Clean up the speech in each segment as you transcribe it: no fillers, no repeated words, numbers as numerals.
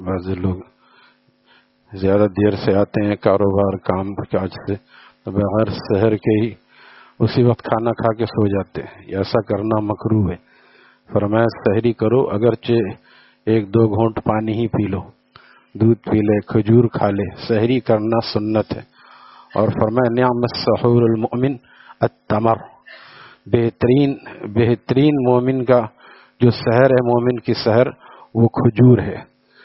بعض لوگ زیادہ دیر سے آتے ہیں کاروبار کام کاج سے، تو بغیر سحر کے ہی اسی وقت کھانا کھا کے سو جاتے ہیں، ایسا کرنا مکروہ ہے۔ فرمایا سحری کرو، اگرچہ 1-2 گھونٹ پانی ہی پی لو، دودھ پی لے، کھجور کھا لے، سحری کرنا سنت ہے۔ اور فرمایا نعم السحور المؤمن التمر، بہترین مومن کا جو سحر ہے، مومن کی سحر وہ کھجور ہے۔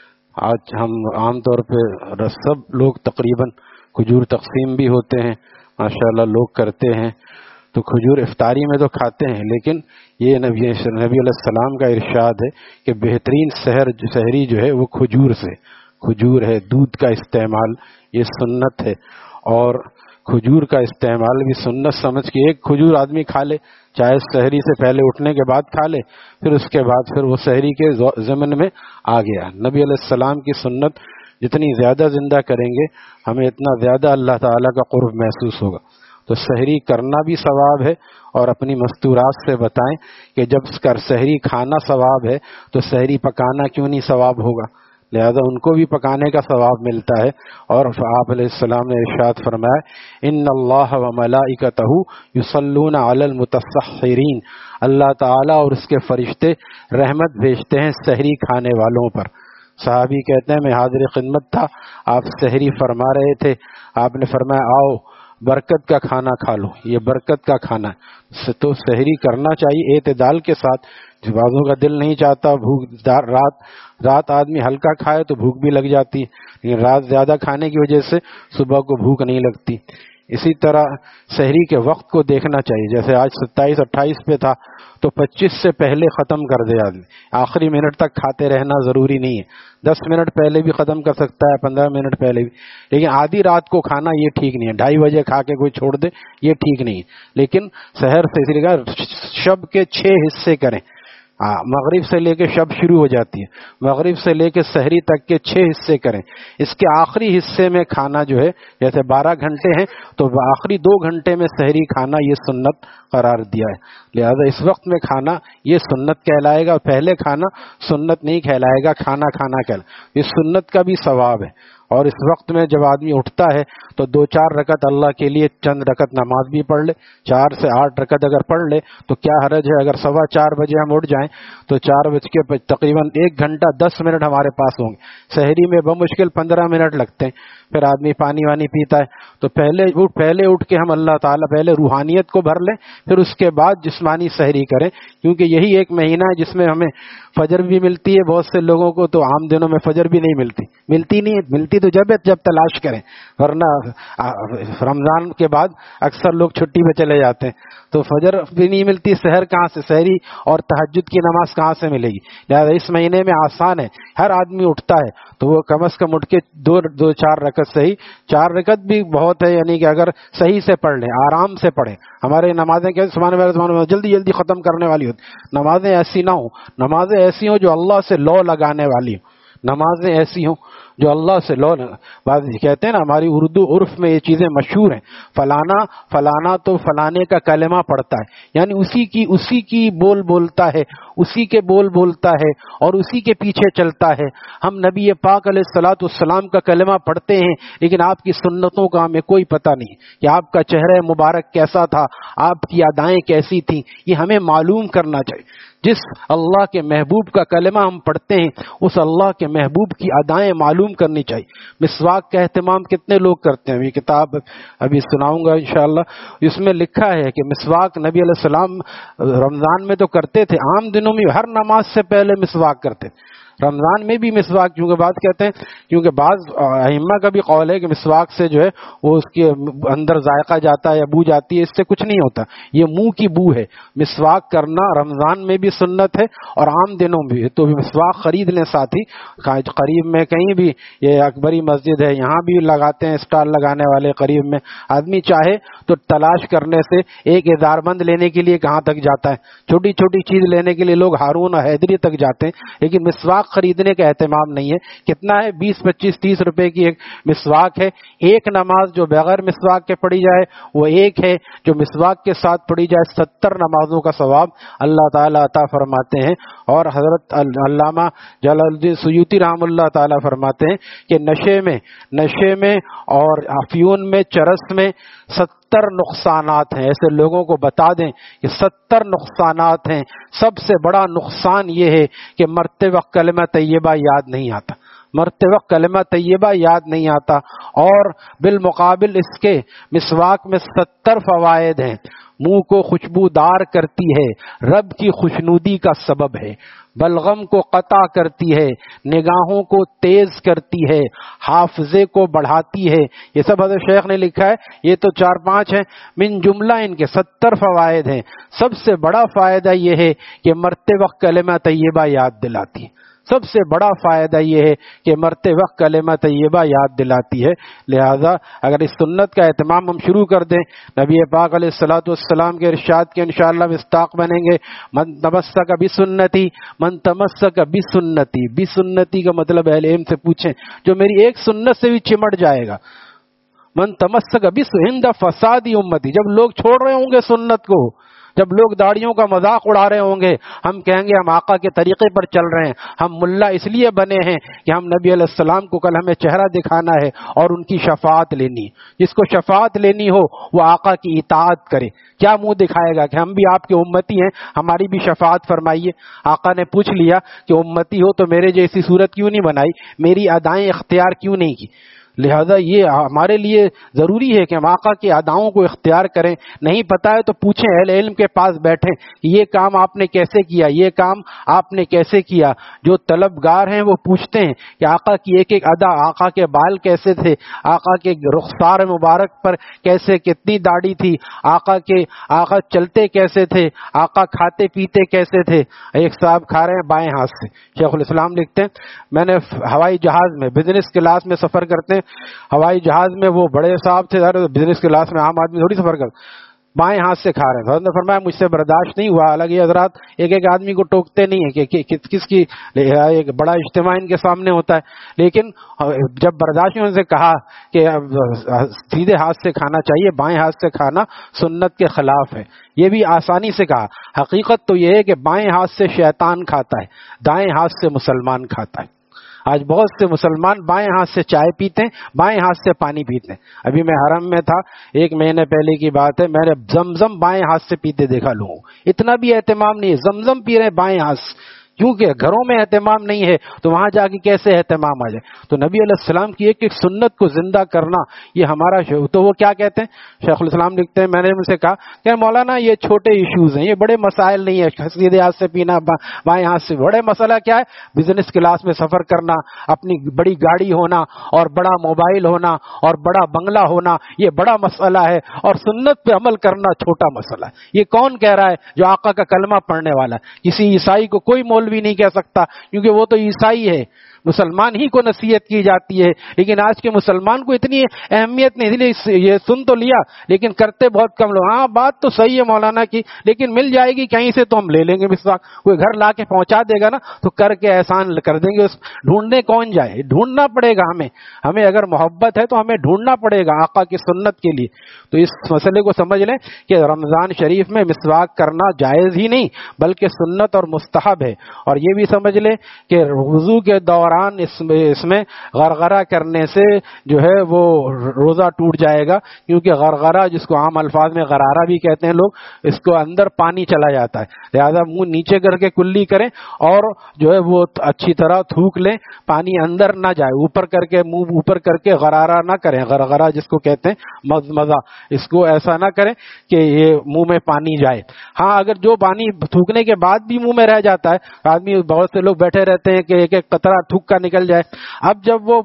آج ہم عام طور پہ سب لوگ تقریباً کھجور تقسیم بھی ہوتے ہیں، ماشاءاللہ لوگ کرتے ہیں، تو کھجور افطاری میں تو کھاتے ہیں، لیکن یہ نبی علیہ السلام کا ارشاد ہے کہ بہترین سحری جو ہے وہ کھجور سے، کھجور ہے، دودھ کا استعمال یہ سنت ہے۔ اور کھجور کا استعمال بھی سنت سمجھ کے ایک کھجور آدمی کھا لے، چاہے سحری سے پہلے اٹھنے کے بعد کھا لے، پھر اس کے بعد پھر وہ سحری کے ضمن میں آ گیا۔ نبی علیہ السلام کی سنت جتنی زیادہ زندہ کریں گے، ہمیں اتنا زیادہ اللہ تعالیٰ کا قرب محسوس ہوگا۔ تو سحری کرنا بھی ثواب ہے، اور اپنی مستورات سے بتائیں کہ جب سحری کھانا ثواب ہے تو سحری پکانا کیوں نہیں ثواب ہوگا؟ لہذا ان کو بھی پکانے کا ثواب ملتا ہے۔ اور آپ علیہ السلام نے ارشاد فرمایا ان اللہ و ملائکتہ یصلون علی المتسحرین، اللہ تعالیٰ اور اس کے فرشتے رحمت بھیجتے ہیں سحری کھانے والوں پر۔ صحابی کہتے ہیں میں حاضر خدمت تھا، آپ سحری فرما رہے تھے، آپ نے فرمایا آؤ برکت کا کھانا کھا لو، یہ برکت کا کھانا ہے۔ تو سحری کرنا چاہیے اعتدال کے ساتھ۔ بعضوں کا دل نہیں چاہتا، بھوک رات آدمی ہلکا کھائے تو بھوک بھی لگ جاتی ہے، لیکن رات زیادہ کھانے کی وجہ سے صبح کو بھوک نہیں لگتی۔ اسی طرح سحری کے وقت کو دیکھنا چاہیے، جیسے آج 27-28 پہ تھا تو 25 سے پہلے ختم کر دے آدمی، آخری منٹ تک کھاتے رہنا ضروری نہیں ہے، 10 منٹ پہلے بھی ختم کر سکتا ہے، 15 منٹ پہلے بھی، لیکن آدھی رات کو کھانا یہ ٹھیک نہیں ہے، 2:30 بجے کھا کے کوئی چھوڑ دے یہ ٹھیک نہیں ہے۔ لیکن سحر سے اسی لیے شب کے 6 حصے کریں، مغرب سے لے کے شب شروع ہو جاتی ہے، مغرب سے لے کے سحری تک کے 6 حصے کریں، اس کے آخری حصے میں کھانا جو ہے، جیسے 12 گھنٹے ہیں تو آخری 2 گھنٹے میں سحری کھانا یہ سنت قرار دیا ہے۔ لہذا اس وقت میں کھانا یہ سنت کہلائے گا، پہلے کھانا سنت نہیں کہلائے گا، کھانا کہلائے، اس سنت کا بھی ثواب ہے۔ اور اس وقت میں جب آدمی اٹھتا ہے تو 2-4 رکعت اللہ کے لیے چند رکعت نماز بھی پڑھ لے، 4 سے 8 رکعت اگر پڑھ لے تو کیا حرج ہے؟ اگر 4:15 بجے ہم اٹھ جائیں تو 4 بج کے تقریباً 1 گھنٹہ 10 منٹ ہمارے پاس ہوں گے، سحری میں بمشکل 15 منٹ لگتے ہیں، پھر آدمی پانی وانی پیتا ہے، تو پہلے اٹھ کے ہم اللہ تعالیٰ پہلے روحانیت کو بھر لیں، پھر اس کے بعد جسمانی سحری کریں، کیونکہ یہی ایک مہینہ ہے جس میں ہمیں فجر بھی ملتی ہے۔ بہت سے لوگوں کو تو عام دنوں میں فجر بھی نہیں ملتی تو جب تلاش کریں، ورنہ رمضان کے بعد اکثر لوگ چھٹی پہ چلے جاتے ہیں تو فجر بھی نہیں ملتی، سحر کہاں سے، سحری اور تہجد کی نماز کہاں سے ملے گی؟ لہذا اس مہینے میں آسان ہے، ہر آدمی اٹھتا ہے تو وہ کم از کم اٹھ کے 2-4 رکعت صحیح، 4 رکعت بھی بہت ہے، یعنی کہ اگر صحیح سے پڑھ لیں، آرام سے پڑھیں۔ ہمارے نمازیں کیا سبحان اللہ جلدی ختم کرنے والی ہوتی، نمازیں ایسی نہ ہوں، نمازیں ایسی ہوں جو اللہ سے لو لگانے والی ہوں، نمازیں ایسی ہوں جو اللہ سے بعض کہتے ہیں نا، ہماری اردو عرف میں یہ چیزیں مشہور ہیں، فلانا تو فلانے کا کلمہ پڑھتا ہے، یعنی اسی کی بول بولتا ہے، اسی کے بول بولتا ہے اور اسی کے پیچھے چلتا ہے۔ ہم نبی پاک علیہ الصلوۃ والسلام کا کلمہ پڑھتے ہیں، لیکن آپ کی سنتوں کا ہمیں کوئی پتہ نہیں کہ آپ کا چہرہ مبارک کیسا تھا، آپ کی ادائیں کیسی تھیں، یہ ہمیں معلوم کرنا چاہیے۔ جس اللہ کے محبوب کا کلمہ ہم پڑھتے ہیں، اس اللہ کے محبوب کی ادائیں معلوم کرنی چاہیے۔ مسواک کا اہتمام کتنے لوگ کرتے ہیں؟ یہ کتاب ابھی سناؤں گا انشاءاللہ، اس میں لکھا ہے کہ مسواک نبی علیہ السلام رمضان میں تو کرتے تھے، عام دنوں میں ہر نماز سے پہلے مسواک کرتے تھے، رمضان میں بھی مسواک، کیونکہ بات کہتے ہیں، کیونکہ بعض ائمہ کا بھی قول ہے کہ مسواک سے جو ہے وہ اس کے اندر ذائقہ جاتا ہے یا بو جاتی ہے، اس سے کچھ نہیں ہوتا، یہ منہ کی بو ہے۔ مسواک کرنا رمضان میں بھی سنت ہے اور عام دنوں میں بھی، تو مسواک خرید لیں ساتھی، قریب میں کہیں بھی، یہ اکبری مسجد ہے یہاں بھی لگاتے ہیں اسٹال لگانے والے، قریب میں آدمی چاہے تو تلاش کرنے سے ایک ہزار بند لینے کے لیے کہاں تک جاتا ہے، چھوٹی چھوٹی چیز لینے کے لیے لوگ ہارون اور حیدری تک جاتے ہیں، لیکن مسواک خریدنے کا اہتمام نہیں ہے۔ کتنا ہے؟ 20 25 30 روپے کی ایک مسواک ہے۔ ایک نماز جو بغیر مسواک کے پڑھی جائے وہ ایک ہے، جو مسواک کے ساتھ پڑھی جائے 70 نمازوں کا ثواب اللہ تعالیٰ عطا فرماتے ہیں. اور حضرت علامہ جلال الدین سیوطی رحم اللہ تعالی فرماتے ہیں کہ نشے میں اور افیون میں، چرس میں 70 نقصانات ہیں. ایسے لوگوں کو بتا دیں کہ 70 نقصانات ہیں. سب سے بڑا نقصان یہ ہے کہ مرتے وقت کلمہ طیبہ یاد نہیں آتا، مرتے وقت کلمہ طیبہ یاد نہیں آتا. اور بالمقابل اس کے مسواک میں 70 فوائد ہیں. منہ کو خوشبودار کرتی ہے، رب کی خوشنودی کا سبب ہے، بلغم کو قطع کرتی ہے، نگاہوں کو تیز کرتی ہے، حافظے کو بڑھاتی ہے. یہ سب حضرت شیخ نے لکھا ہے، یہ تو 4-5 ہیں، من جملہ ان کے 70 فوائد ہیں. سب سے بڑا فائدہ یہ ہے کہ مرتے وقت کلمہ طیبہ یاد دلاتی ہے. سب سے بڑا فائدہ یہ ہے کہ مرتے وقت کلمہ طیبہ یاد دلاتی ہے. لہذا اگر اس سنت کا اہتمام ہم شروع کر دیں، نبی پاک علیہ الصلوۃ والسلام کے ارشاد کے انشاءاللہ مصداق بنیں گے. من تمسک بسنتی، من تمسک بسنتی. بسنتی کا مطلب اہل علم سے پوچھیں، جو میری ایک سنت سے بھی چمٹ جائے گا. من تمسک بسنت فساد امتی. جب لوگ چھوڑ رہے ہوں گے سنت کو، جب لوگ داڑھیوں کا مذاق اڑا رہے ہوں گے، ہم کہیں گے ہم آقا کے طریقے پر چل رہے ہیں. ہم ملا اس لیے بنے ہیں کہ ہم نبی علیہ السلام کو کل ہمیں چہرہ دکھانا ہے اور ان کی شفاعت لینی. جس کو شفاعت لینی ہو وہ آقا کی اطاعت کرے. کیا منہ دکھائے گا کہ ہم بھی آپ کے امتی ہیں، ہماری بھی شفاعت فرمائیے. آقا نے پوچھ لیا کہ امتی ہو تو میرے جیسی صورت کیوں نہیں بنائی، میری ادائیں اختیار کیوں نہیں کی. لہذا یہ ہمارے لیے ضروری ہے کہ ہم آقا کی اداؤں کو اختیار کریں. نہیں پتا ہے تو پوچھیں، اہل علم کے پاس بیٹھیں کہ یہ کام آپ نے کیسے کیا، یہ کام آپ نے کیسے کیا. جو طلبگار ہیں وہ پوچھتے ہیں کہ آقا کی ایک ایک ادا، آقا کے بال کیسے تھے، آقا کے رخسار مبارک پر کیسے کتنی داڑھی تھی، آقا چلتے کیسے تھے، آقا کھاتے پیتے کیسے تھے. ایک صاحب کھا رہے ہیں بائیں ہاتھ سے. شیخ الاسلام لکھتے ہیں میں نے ہوائی جہاز میں بزنس کلاس میں سفر کرتے ہیں، ہوائی جہاز میں وہ بڑے صاحب تھے، بزنس کلاس میں عام آدمی تھوڑی سفر کر، بائیں ہاتھ سے کھا رہے ہیں. حضرت نے فرمایا مجھ سے برداشت نہیں ہوا. حالانکہ حضرات ایک ایک آدمی کو ٹوکتے نہیں ہیں کہ کس کی ایک بڑا اجتماع ان کے سامنے ہوتا ہے، لیکن جب برداشت نے کہا کہ سیدھے ہاتھ سے کھانا چاہیے، بائیں ہاتھ سے کھانا سنت کے خلاف ہے. یہ بھی آسانی سے کہا. حقیقت تو یہ ہے کہ بائیں ہاتھ سے شیطان کھاتا ہے، دائیں ہاتھ سے مسلمان کھاتا ہے. آج بہت سے مسلمان بائیں ہاتھ سے چائے پیتے ہیں، بائیں ہاتھ سے پانی پیتے ہیں. ابھی میں حرم میں تھا، 1 مہینے پہلے کی بات ہے، میں نے زمزم بائیں ہاتھ سے پیتے دیکھا لوگوں. اتنا بھی اہتمام نہیں ہے، زمزم پی رہے بائیں ہاتھ سے. کیونکہ گھروں میں اہتمام نہیں ہے تو وہاں جا کے کیسے اہتمام آ جائے. تو نبی علیہ السلام کی ایک ایک سنت کو زندہ کرنا یہ ہمارا تو وہ کیا کہتے ہیں، شیخ الاسلام لکھتے ہیں میں نے ان سے کہا کہ مولانا یہ چھوٹے ایشوز ہیں، یہ بڑے مسائل نہیں ہے. سیدھے ہاتھ سے پینا، بائیں ہاتھ سے. بڑے مسئلہ کیا ہے؟ بزنس کلاس میں سفر کرنا، اپنی بڑی گاڑی ہونا اور بڑا موبائل ہونا اور بڑا بنگلہ ہونا، یہ بڑا مسئلہ ہے. اور سنت پہ عمل کرنا چھوٹا مسئلہ ہے. یہ کون کہہ رہا ہے؟ جو آقا کا کلمہ پڑھنے والا ہے. کسی عیسائی کو کوئی بھی نہیں کہہ سکتا کیونکہ وہ تو عیسائی ہے. مسلمان ہی کو نصیحت کی جاتی ہے، لیکن آج کے مسلمان کو اتنی اہمیت نہیں. اس لیے یہ سن تو لیا لیکن کرتے بہت کم لوگ. ہاں بات تو صحیح ہے مولانا کی، لیکن مل جائے گی کہیں سے تو ہم لے لیں گے. مسواک کوئی گھر لا کے پہنچا دے گا نا تو کر کے احسان کر دیں گے. ڈھونڈنے کون جائے؟ ڈھونڈنا پڑے گا ہمیں اگر محبت ہے تو ہمیں ڈھونڈنا پڑے گا آقا کی سنت کے لیے. تو اس مسئلے کو سمجھ لیں کہ رمضان شریف میں مسواک کرنا جائز ہی نہیں بلکہ سنت اور مستحب ہے. اور یہ بھی سمجھ لیں کہ وضو کے دوران اس میں غرغرہ کرنے سے جو ہے وہ روزہ ٹوٹ جائے گا. کیونکہ غرغرہ جس کو عام الفاظ میں غرارہ بھی کہتے ہیں لوگ، اس کو اندر پانی چلا جاتا ہے. لہذا منہ نیچے کر کے کلی کریں اور جو ہے وہ اچھی طرح تھوک لیں، پانی اندر نہ جائے. اوپر کر کے منہ اوپر کر کے غرارہ نہ کریں. غرغرہ جس کو کہتے ہیں مزمزہ، اس کو ایسا نہ کریں کہ یہ منہ میں پانی جائے. ہاں اگر جو پانی تھوکنے کے بعد بھی منہ میں رہ جاتا ہے، آدمی بہت سے لوگ بیٹھے رہتے ہیں کہ ایک ایک قطرہ تھوک کا نکل جائے. اب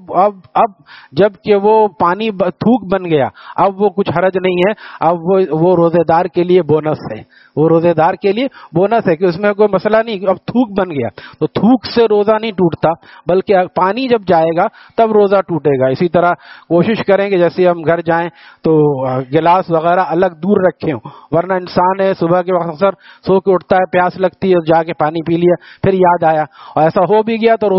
جب کہ وہ پانی تھوک بن گیا اب وہ کچھ حرج نہیں ہے. اب وہ روزے دار کے لیے بونس ہے. وہ روزے دار کے لیے بونس ہے کہ اس میں کوئی مسئلہ نہیں. اب تھوک بن گیا تو تھوک سے روزہ نہیں ٹوٹتا بلکہ پانی جب جائے گا تب روزہ ٹوٹے گا. اسی طرح کوشش کریں کہ جیسے ہم گھر جائیں تو گلاس وغیرہ الگ دور رکھیں، ورنہ انسان ہے صبح کے وقت اکثر سو کے اٹھتا ہے، پیاس لگتی ہے، جا کے پانی پی لیا، پھر یاد آیا اور ایسا ہو بھی گیا تو روزہ نہیں ٹوٹا.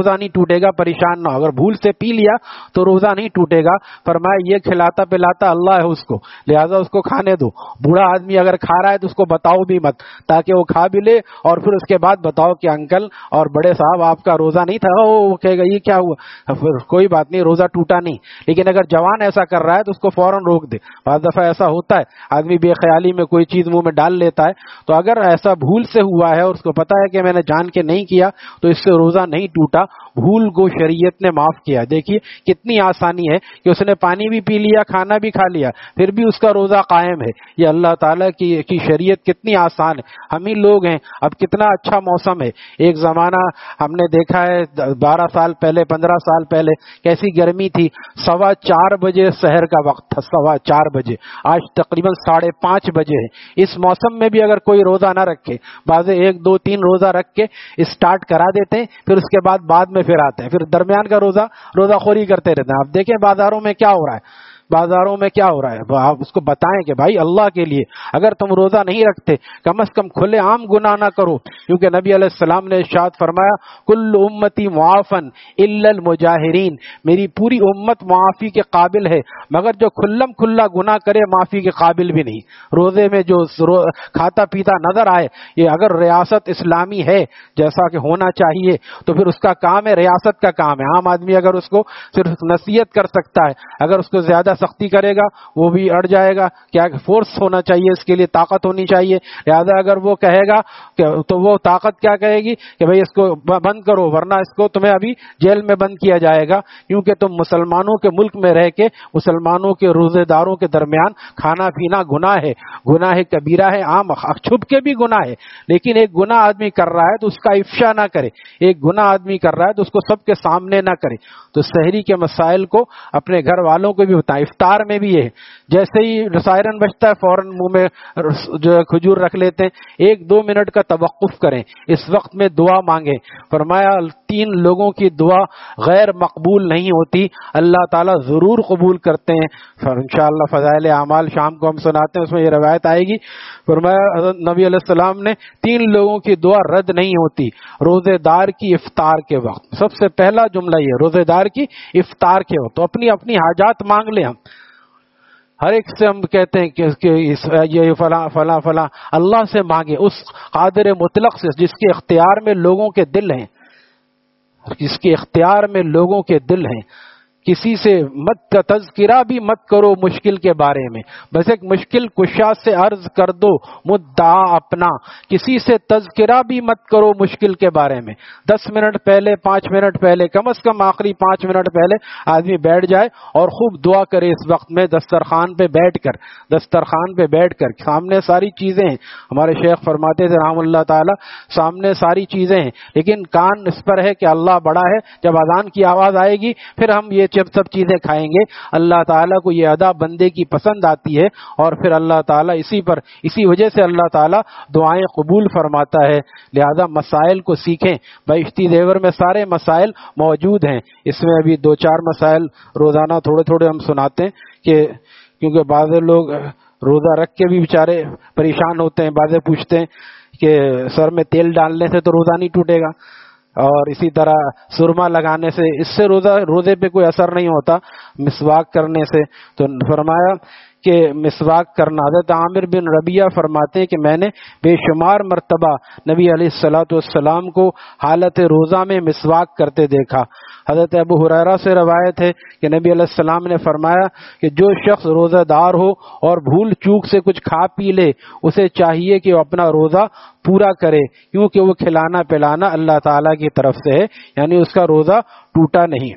ٹوٹے گا، پریشان نہ ہو. اگر بھول سے پی لیا تو روزہ نہیں ٹوٹے گا. فرمایا یہ کھلاتا پلاتا اللہ ہے اس کو، لہذا اس کو کھانے دو. بوڑھا آدمی اگر کھا رہا ہے تو اس کو بتاؤ بھی مت، تاکہ وہ کھا بھی لے اور پھر اس کے بعد بتاؤ کہ انکل اور بڑے صاحب آپ کا روزہ نہیں تھا. وہ کہے گا یہ کیا ہوا، پھر کوئی بات نہیں، روزہ ٹوٹا نہیں. لیکن اگر جوان ایسا کر رہا ہے تو اس کو فوراً روک دے. بعض دفعہ ایسا ہوتا ہے آدمی بے خیالی میں کوئی چیز منہ میں ڈال لیتا ہے، تو اگر ایسا بھول سے ہوا ہے اور اس کو پتا ہے کہ میں نے جان کے نہیں کیا تو اس سے روزہ نہیں ٹوٹا. بھول کو شریعت نے معاف کیا. دیکھیے کتنی آسانی ہے کہ اس نے پانی بھی پی لیا، کھانا بھی کھا لیا، پھر بھی اس کا روزہ قائم ہے. یہ اللہ تعالیٰ کی شریعت کتنی آسان ہے. ہم ہی لوگ ہیں، اب کتنا اچھا موسم ہے. ایک زمانہ ہم نے دیکھا ہے 12 سال پہلے 15 سال پہلے کیسی گرمی تھی. 4:15 بجے سحر کا وقت تھا، 4:15 بجے. آج تقریباً 5:30 بجے ہے. اس موسم میں بھی اگر کوئی روزہ نہ رکھے، بعض 1 2 3 روزہ رکھ کے اسٹارٹ کرا دیتے ہیں، پھر اس کے بعد میں پھر آتے ہیں، پھر درمیان کا روزہ خوری کرتے رہتے ہیں. آپ دیکھیں بازاروں میں کیا ہو رہا ہے، بازاروں میں کیا ہو رہا ہے. آپ اس کو بتائیں کہ بھائی اللہ کے لیے اگر تم روزہ نہیں رکھتے کم از کم کھلے عام گناہ نہ کرو، کیونکہ نبی علیہ السلام نے ارشاد فرمایا کل امتی معافن الا المجاہرین، میری پوری امت معافی کے قابل ہے مگر جو کھلا گناہ کرے معافی کے قابل بھی نہیں. روزے میں جو کھاتا پیتا نظر آئے، یہ اگر ریاست اسلامی ہے جیسا کہ ہونا چاہیے تو پھر اس کا کام ہے، ریاست کا کام ہے. عام آدمی اگر اس کو صرف نصیحت کر سکتا ہے، اگر اس کو زیادہ سختی کرے گا وہ بھی اڑ جائے گا. کیا فورس ہونا چاہیے، اس کے لیے طاقت ہونی چاہیے. لہذا اگر وہ کہے گا تو وہ طاقت کیا کہے گی کہ بھئی اس کو بند کرو ورنہ اس کو تمہیں ابھی جیل میں بند کیا جائے گا، کیونکہ تم مسلمانوں کے ملک میں رہ کے مسلمانوں کے روزے داروں کے درمیان کھانا پینا گناہ ہے، گناہ کبیرہ ہے. عام چھپ کے بھی گناہ ہے، لیکن ایک گناہ آدمی کر رہا ہے تو اس کا افشا نہ کرے. ایک گناہ آدمی کر رہا ہے تو اس کو سب کے سامنے نہ کرے. تو سحری کے مسائل کو اپنے گھر والوں کو بھی بتائیں. افطار میں بھی یہ جیسے ہی سائرن بجتا ہے فوراً منہ میں جو کھجور رکھ لیتے ہیں. 1 2 منٹ کا توقف کریں، اس وقت میں دعا مانگیں. فرمایا 3 لوگوں کی دعا غیر مقبول نہیں ہوتی، اللہ تعالیٰ ضرور قبول کرتے ہیں. انشاءاللہ فضائل اعمال شام کو ہم سناتے ہیں، اس میں یہ روایت آئے گی. فرمایا حضرت نبی علیہ السلام نے 3 لوگوں کی دعا رد نہیں ہوتی. روزے دار کی افطار کے وقت، سب سے پہلا جملہ یہ روزے دار کی افطار کے وقت. تو اپنی اپنی حاجات مانگ لیں. ہم ہر ایک سے ہم کہتے ہیں کہ یہ فلاں فلاں فلاں، اللہ سے مانگے، اس قادر مطلق سے جس کے اختیار میں لوگوں کے دل ہیں، جس کے اختیار میں لوگوں کے دل ہیں. کسی سے مت کا تذکرہ بھی مت کرو مشکل کے بارے میں، بس ایک مشکل کشا سے عرض کر دو مدعا اپنا. کسی سے تذکرہ بھی مت کرو مشکل کے بارے میں. 10 منٹ پہلے 5 منٹ پہلے کم از کم آخری 5 منٹ پہلے آدمی بیٹھ جائے اور خوب دعا کرے. اس وقت میں دسترخوان پہ بیٹھ کر سامنے ساری چیزیں ہیں. ہمارے شیخ فرماتے تھے رحم اللہ تعالی، سامنے ساری چیزیں ہیں لیکن کان اس پر ہے کہ اللہ بڑا ہے. جب اذان کی آواز آئے گی پھر ہم یہ سب چیزیں کھائیں گے. اللہ تعالیٰ کو یہ ادا بندے کی پسند آتی ہے اور پھر اللہ تعالیٰ اسی وجہ سے اللہ تعالیٰ دعائیں قبول فرماتا ہے. لہذا مسائل کو سیکھیں. بہشتی زیور میں سارے مسائل موجود ہیں. اس میں ابھی 2-4 مسائل روزانہ تھوڑے ہم سناتے ہیں کیونکہ بعض لوگ روزہ رکھ کے بھی بیچارے پریشان ہوتے ہیں. بعض پوچھتے ہیں کہ سر میں تیل ڈالنے سے تو روزہ نہیں ٹوٹے گا، اور اسی طرح سرما لگانے سے، اس سے روزے پہ کوئی اثر نہیں ہوتا. مسواک کرنے سے تو فرمایا کہ مسواک کرنا. حضرت عامر بن ربیعہ فرماتے ہیں کہ میں نے بے شمار مرتبہ نبی علیہ الصلوۃ والسلام کو حالت روزہ میں مسواک کرتے دیکھا. حضرت ابو ہریرہ سے روایت ہے کہ نبی علیہ السلام نے فرمایا کہ جو شخص روزہ دار ہو اور بھول چوک سے کچھ کھا پی لے اسے چاہیے کہ وہ اپنا روزہ پورا کرے، کیونکہ وہ کھلانا پلانا اللہ تعالیٰ کی طرف سے ہے، یعنی اس کا روزہ ٹوٹا نہیں.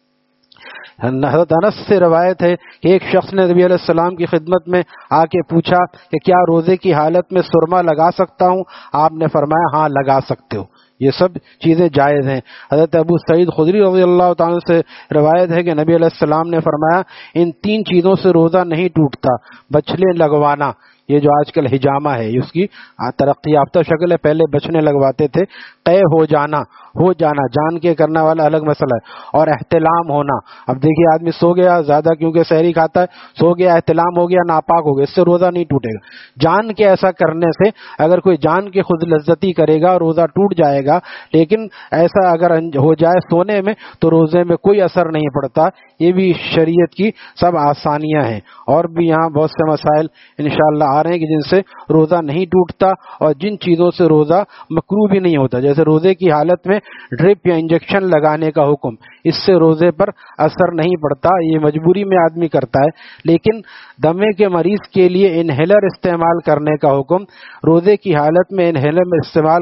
حضرت انس سے روایت ہے کہ ایک شخص نے نبی علیہ السلام کی خدمت میں آ کے پوچھا کہ کیا روزے کی حالت میں سرما لگا سکتا ہوں؟ آپ نے فرمایا ہاں لگا سکتے ہو، یہ سب چیزیں جائز ہیں. حضرت ابو سعید خدری رضی اللہ تعالیٰ سے روایت ہے کہ نبی علیہ السلام نے فرمایا ان 3 چیزوں سے روزہ نہیں ٹوٹتا: بچھلے لگوانا، یہ جو آج کل حجامہ ہے اس کی ترقی یافتہ شکل ہے، پہلے بچنے لگواتے تھے. قے ہو جانا، ہو جانا جان کے کرنے والا الگ مسئلہ ہے، اور احتلام ہونا. اب دیکھیے آدمی سو گیا زیادہ کیونکہ سحری کھاتا ہے، سو گیا احتلام ہو گیا ناپاک ہو گیا، اس سے روزہ نہیں ٹوٹے گا. جان کے ایسا کرنے سے اگر کوئی جان کے خود لذتی کرے گا روزہ ٹوٹ جائے گا، لیکن ایسا اگر ہو جائے سونے میں تو روزے میں کوئی اثر نہیں پڑتا. یہ بھی شریعت کی سب آسانیاں ہیں. اور بھی یہاں بہت سے مسائل انشاءاللہ آ رہے ہیں کہ جن سے روزہ نہیں ٹوٹتا، اور جن چیزوں سے روزہ مکروہ بھی نہیں ہوتا، جیسے روزے کی حالت میں ڈرپ یا انجیکشن لگانے کا حکم، اس سے روزے پر اثر نہیں پڑتا، یہ مجبوری میں آدمی کرتا ہے. لیکن دمے کے مریض کے لیے انہیلر استعمال کرنے کا حکم، روزے کی حالت میں انہیلر استعمال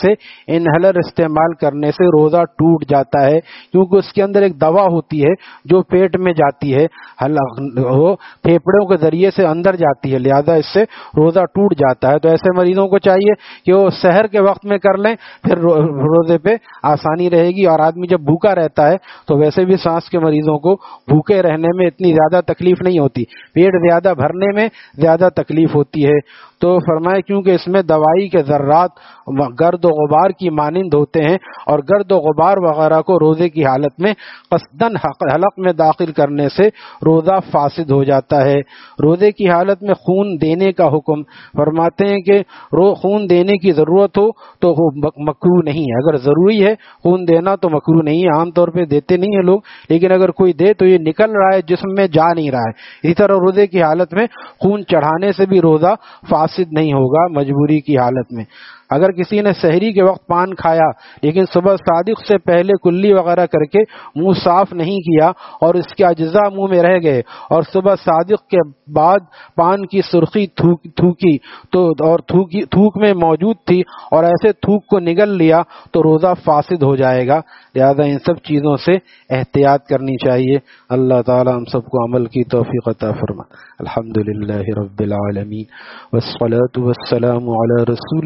کرنے سے روزہ ٹوٹ جاتا ہے، کیونکہ اس کے اندر ایک دوا ہوتی ہے جو پیٹ میں جاتی ہے، وہ پھیپھڑوں کے ذریعے سے اندر جاتی ہے، لہذا اس سے روزہ ٹوٹ جاتا ہے. تو ایسے مریضوں کو چاہیے کہ وہ سحر کے وقت میں کر لیں، پھر روزے پہ آسانی رہے گی. اور آدمی جب بھوکا رہتا ہے تو ویسے بھی سانس کے مریضوں کو بھوکے رہنے میں اتنی زیادہ تکلیف نہیں ہوتی، پیٹ زیادہ بھرنے میں زیادہ تکلیف ہوتی ہے. تو فرمائے کیونکہ اس میں دوائی کے ذرات گرد و غبار کی مانند ہوتے ہیں، اور گرد و غبار وغیرہ کو روزے کی حالت میں قصدن حلق میں داخل کرنے سے روزہ فاسد ہو جاتا ہے. روزے کی حالت میں خون دینے کا حکم، فرماتے ہیں کہ خون دینے کی ضرورت ہو تو مکروہ نہیں ہے. اگر ضروری ہے خون دینا تو مکروہ نہیں ہے، عام طور پہ دیتے نہیں ہیں لوگ، لیکن اگر کوئی دے تو یہ نکل رہا ہے جسم میں جا نہیں رہا ہے. اسی طرح روزے کی حالت میں خون چڑھانے سے بھی روزہ فاسد نہیں ہوگا مجبوری کی حالت میں. اگر کسی نے سحری کے وقت پان کھایا لیکن صبح صادق سے پہلے کلی وغیرہ کر کے منہ صاف نہیں کیا اور اس کے اجزاء منہ میں رہ گئے، اور صبح صادق کے بعد پان کی سرخی تھوکی تو اور تھوک میں موجود تھی اور ایسے تھوک کو نگل لیا تو روزہ فاسد ہو جائے گا. لہذا ان سب چیزوں سے احتیاط کرنی چاہیے. اللہ تعالی ہم سب کو عمل کی توفیق عطا فرمائے. الحمدللہ رب العالمین والصلاة والسلام علی رسول